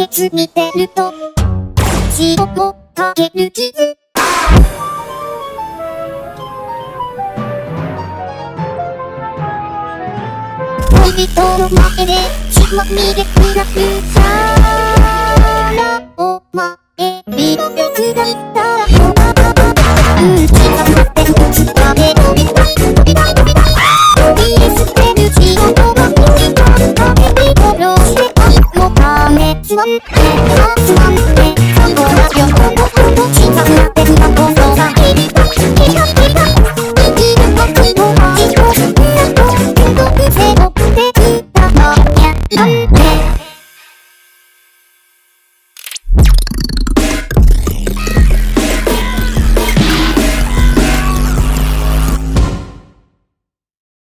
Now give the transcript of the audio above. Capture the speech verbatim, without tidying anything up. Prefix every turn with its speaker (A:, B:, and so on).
A: つ見てると血をもかける傷恋人の前で血まみれくらくさらお前リの手伝ったらうん血が舞ってるつかで飛びたい飛びたい飛びたい飛び捨てる血を飛ばすに飛んだヘビ殺して愛のためつまんで